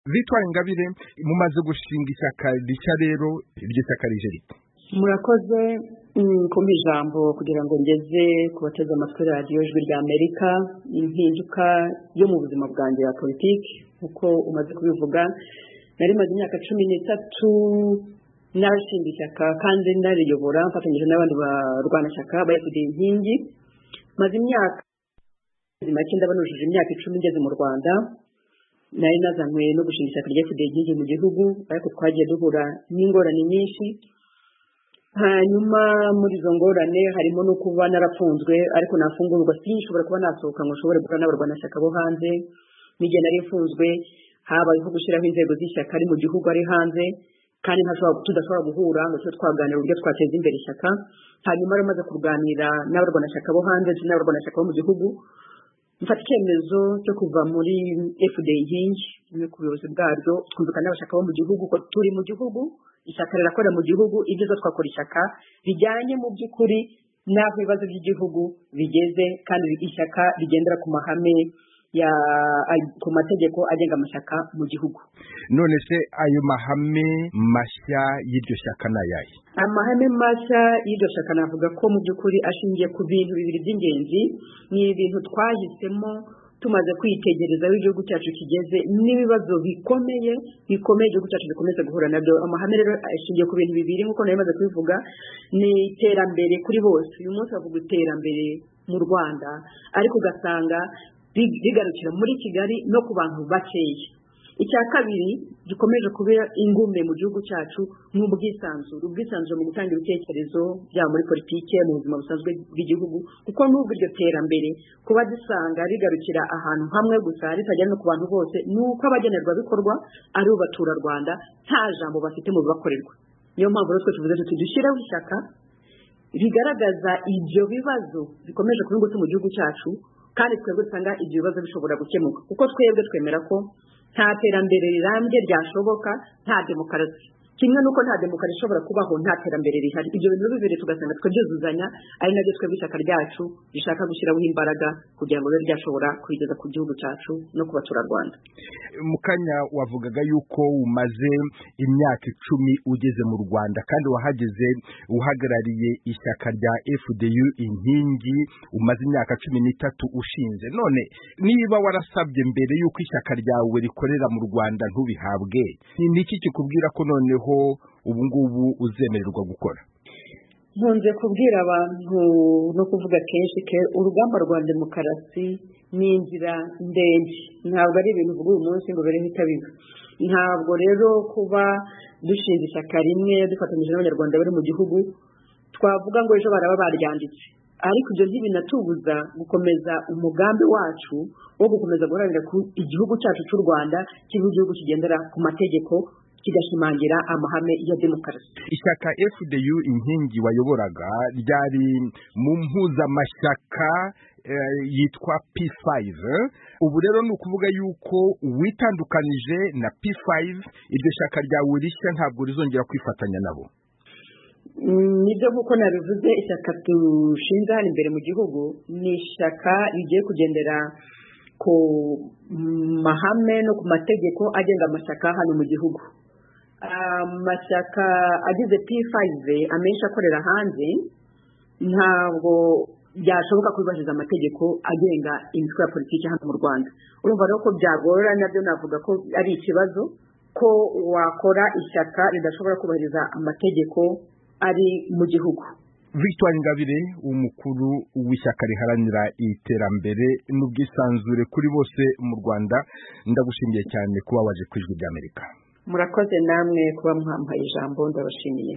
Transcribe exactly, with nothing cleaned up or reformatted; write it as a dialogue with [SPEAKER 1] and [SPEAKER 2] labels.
[SPEAKER 1] Victoire Ingabire mumaze gushinga ishyaka rishya rero iryo shyaka rije rite?
[SPEAKER 2] Murakoze kumpa ijambo kugira ngo ngeze ku bateze amatwi radiyo Ijwi rya Amerika impinduka yo mu buzima bwanjye ya politiki uko umaze kubivuga. Nari maze imyaka cumi n'itatu nashinga ishyaka kandi nariyobora mfatanyije n'abandi barwanashyaka ba F D inkingi. Maze imyaka make ndabanujije imyaka icumi ngeze mu Rwanda. Nari nazanywe no gushinga ishyaka rya F D inkingi mu gihugu, ariko twagiye duhura n'ingorane nyinshi. Hanyuma muri izo ngorane harimo no kuba narafunzwe, ariko nafungurwa sinshobora kuba nasohoka ngo nshobore guhura n'abarwanashyaka bo hanze. N'igihe nari mfunzwe habayeho gushyiraho inzego z'ishyaka ari mu gihugu ari hanze, kandi tudashobora guhura ngo tube twaganira uburyo twateza imbere ishyaka. Hanyuma rero maze kuganira n'abarwanashyaka bo hanze ndetse n'abarwanashyaka bo mu gihugu, mfata icyemezo cyo kuva muri F D inkingi imwe ku buyobozi bwaryo, twumvikana n'abashaka bo mu gihugu ko turi mu gihugu, ishyaka rirakorera mu gihugu, ibyo twakora ishyaka bijyanye mu by'ukuri n'aho ibibazo by'igihugu bigeze, kandi ishyaka rigendera ku mahame ya ku mategeko agenga amashyaka mu gihugu.
[SPEAKER 1] None se ayo mahame mashya y'iryo shyaka nayaye?
[SPEAKER 2] Amahame mashya y'iryo shyaka navuga ko mu by'ukuri ashingiye ku bintu bibiri by'ingenzi. Ni ibintu twahisemo tumaze kwitegereza aho igihugu cyacu kigeze n'ibibazo bikomeye bikomeye igihugu cyacu gikomeza guhura nabyo. Amahame rero ashingiye ku bintu bibiri nk'uko nari maze kubivuga. Ni iterambere kuri bose. Uyu munsi bavuga iterambere mu Rwanda, ariko ugasanga bigarukira muri Kigali no ku bantu bakeya. Icya kabiri gikomeje kuba ingume mu gihugu cyacu n'ubwisanzure ubwisanzure mu gutanga ibitekerezo bya muri politike mu buzima busanzwe bw'igihugu, kuko n'ubwo iryo terambere kuba dusanga rigarukira ahantu hamwe gusa ritajya no ku bantu bose, nuko abagenerwa bikorwa ari ubatura Rwanda nta jambo bafite mu bibakorerwa. Niyo mpamvu rero twe tuvuze tuti dushyiraho ishyaka rigaragaza ibyo bibazo bikomeje kuba ingutu mu gihugu cyacu, kandi twebwe dusanga ibyo bibazo bishobora gukemuka, kuko twebwe twemera ko nta terambere rirambye ryashoboka nta demokarasi, kimwe nuko nta demokarasi ishobora kubaho nta terambere rihari. Ibyo bintu bibiri tugasanga twabyuzuzanya, ari nabyo twebwe ishyaka ryacu rishaka gushyiraho imbaraga kugira ngo ribe ryashobora kwigeza ku gihugu cyacu no ku baturarwanda.
[SPEAKER 1] Mukanya wavugaga yuko umaze imyaka icumi ugeze mu Rwanda, kandi wahageze uhagarariye ishyaka rya F D U inkingi, umaze imyaka cumi n'itatu ushinze. None niba warasabye mbere yuko ishyaka ryawe rikorera mu Rwanda ntubihabwe, ni iki kikubwira ko noneho ubu ngubu uzemererwa gukora?
[SPEAKER 2] Nkunze kubwira abantu no kuvuga kenshi ke urugamba rwa demokarasi ni inzira ndende, ntabwo ari ibintu uvuga uyu munsi ngo bireho itabiba. Ntabwo rero kuba dushinze ishyaka rimwe dufatanyije n'abanyarwanda bari mu gihugu twavuga ngo ejo baraba baryanditse, ariko ibyo ntibinatubuza gukomeza umugambi wacu wo gukomeza guharanira ku igihugu cyacu cy'u Rwanda kiba igihugu kigendera ku mategeko, kigashimangira amahame ya demokarasi.
[SPEAKER 1] Ishyaka F D U inkingi wayoboraga ryari mu mpuzamashyaka uh, yitwa P five. Ubu rero ni ukuvuga yuko witandukanije na P five, iryo shyaka ryawe rishya ntabwo rizongera kwifatanya nabo?
[SPEAKER 2] Nibyo nk'uko nabivuze, ishyaka dushinze hano imbere mu gihugu ni ishyaka rigiye kugendera ku mahame no ku mategeko agenga amashyaka hano mu gihugu. Amashyaka agize P five amenshi akorera hanze ntabwo byashoboka kubahiriza amategeko agenga imitwe ya politiki hano mu Rwanda. Urumva rero ko byagorana, nabyo navuga ko ari ikibazo ko wakora ishyaka ridashobora kubahiriza amategeko ari mu gihugu.
[SPEAKER 1] Victoire Ingabire, umukuru w'ishyaka riharanira iterambere n'ubwisanzure kuri bose mu Rwanda, ndagushimiye cyane kuba waje ku Ijwi rya Amerika.
[SPEAKER 2] Murakoze namwe kuba mwampaye ijambo, ndabashimiye.